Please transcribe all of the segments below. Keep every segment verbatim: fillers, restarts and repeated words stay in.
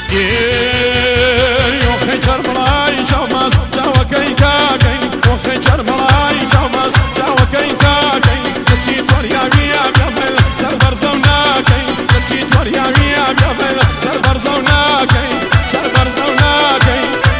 يوخي جرملاي جوماس جاوا كي كاكي يوخي جرملاي جوماس جاوا كي كاكي كتشي توريا بيا بيا سربر زوناكي كتشي توريا بيا بيا سربر زوناكي سربر زوناكي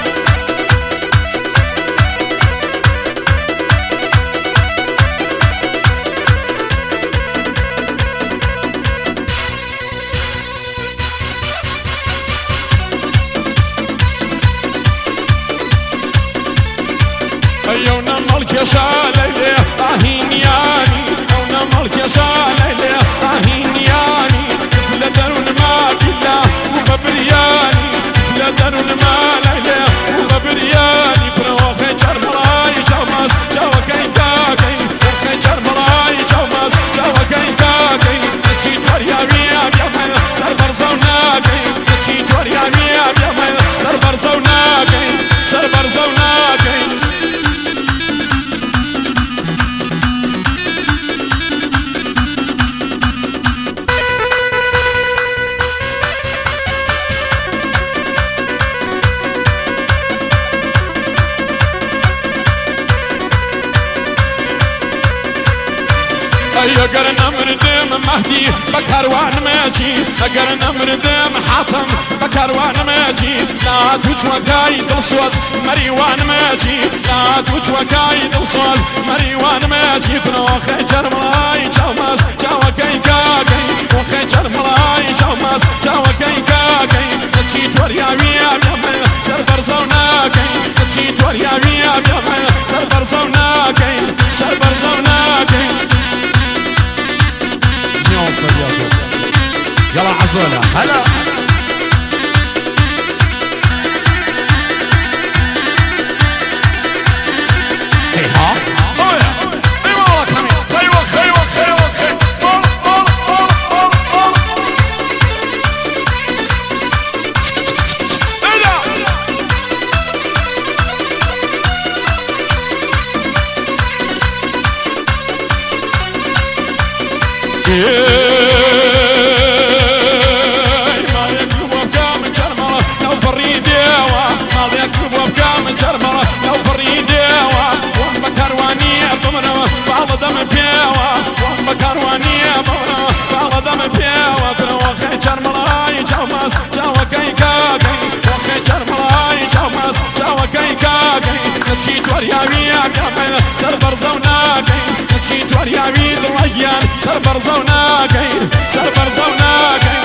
يونا ملك يا شاليلي اهينياني يونا ملك يا شاليلي اهينياني لا دارون ما بالله وببرياني لا دارون ما ليلي وببرياني برو خيجر مراي جوماس جوا كاي كاكي خيجر مراي جوماس جوا كاي كاكي تشي توريا بيا بيا سربر زوناكي تشي توريا بيا بيا سربر زوناكي سربر زوناكي اگر نمردم مهدی بکروان ماجی اگر نمردم حاتم بکروان ماجی لا توجوكاي دلسواز مريوان ماجي لا توجوكاي دلسواز مريوان ماجي برو خيجر ملاي جوماس جوا كاي كاكي وخيجر ملاي جوماس جوا كاي كاكي تشي توريا بيا بيا سربر زوناكي تشي توريا بيا بيا سربر زوناكي سربر زوناكي يلا عزولة هلا هي ها اويا ايوا والله كمين ايوا ايوا ايوا طول طول طول طول طول ايه تشي توريا بيا بيا سربر زوناكي تشي توريا بيد الريان سربر زوناكي سربر زوناكي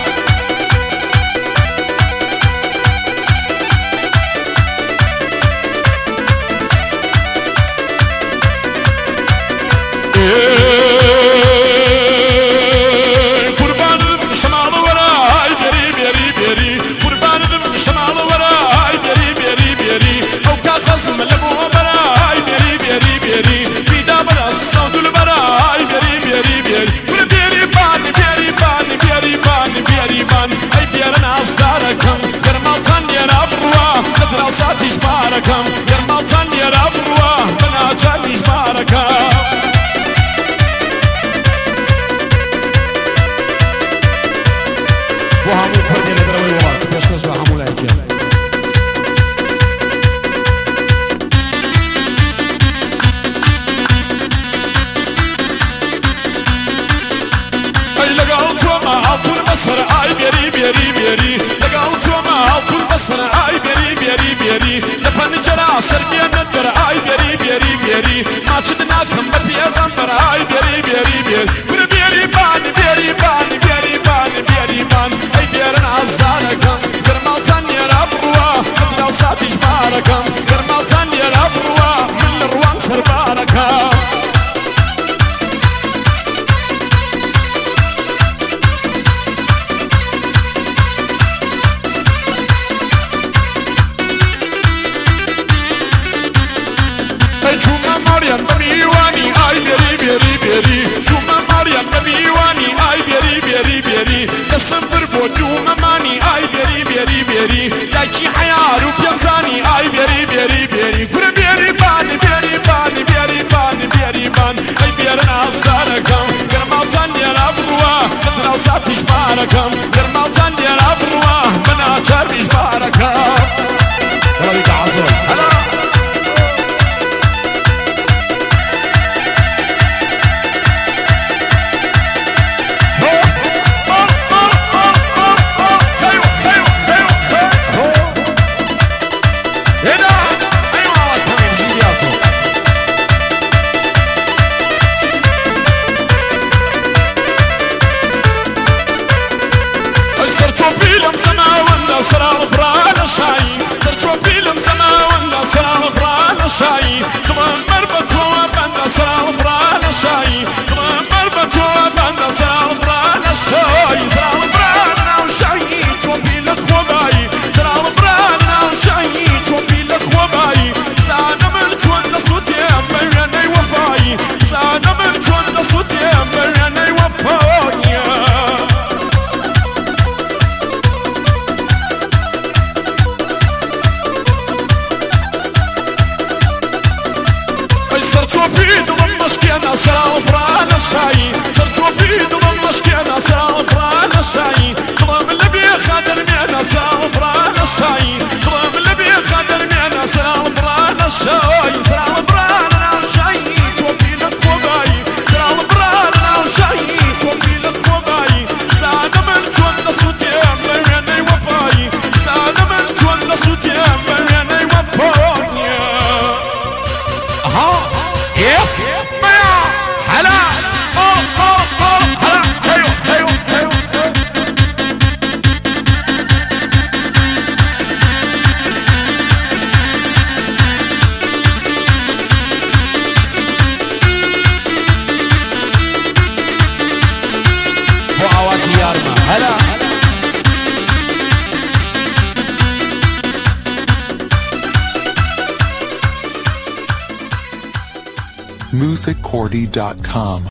قربان شمال وراي بيري بيري بيري قربان شمال وراي بيري بيري بيري خصم لبو براي بيري بيري بيري بيدا برا الصوت البراي بيري بيري بيري كل بيري بان بيري بان بيري بان بيري بان اي بيرنا اصداركم يرمالتان يرا بروا ندراسات اجباركم يرمالتان يرا بروا بناجان اجباركم وهمو كردي لدروي وات بيشكش وهمو لايكي مصر اي بيري بيري بيري لقلت وما طول مصر اي بيري بيري بيري لبنجرا سرقي ندر اي بيري بيري بيري ما شدنا كم بفي غمبر اي بيري بيري بيري كل بيري بان بيري بان بيري بان بيري بان اي بيرن عزدانكم كرمالتان يرا بروا لو ساتش باركم كرمالتان يرا بروا من الروان سرباركم مريم بميواني اي بيري بيري بيري جوما مريم بميواني اي بيري بيري بيري تصبر بودوما ماني اي بيري بيري بيري لاكي حيار وبيمزاني اي بيري بيري بيري كل بيري بان بيري بان بيري بان بيري بان اي بيرنا اصداركم كرمالتان يرا بروا ندراسات اجباركم كرمالتان يرا بروا مناجر سرچو فیلم زما وندا سرال بران شایی سرچو فیلم زما وندا سرال بران شایی دمم مربطو بندا سرال بران شایی دمم مربطو بندا سرال بران شایی سرال بران شایی چو بیل خوبایی سرال بران شایی چو بیل خوبایی زانم چون نسوتی برنی وفایی زانم چون نسوتی برنی وفایی سرچو بيد ومشكينا سرال بران الشاي سرچو بيد ومشكينا سرال بران الشاي ضرب اللي خادر مينا سرال بران الشاي ضرب اللي خادر مينا سرال بران الشاي سرال بران الشاي شو بيلك وباي سرال بران الشاي شو بيلك وباي زاد من جون صوتي براني وفاي زاد من جون صوتي براني وفاي ها يا هلا أوه أوه أوه هلا هيو هيو هيو بو عواتي يارما هلا music cordy dot com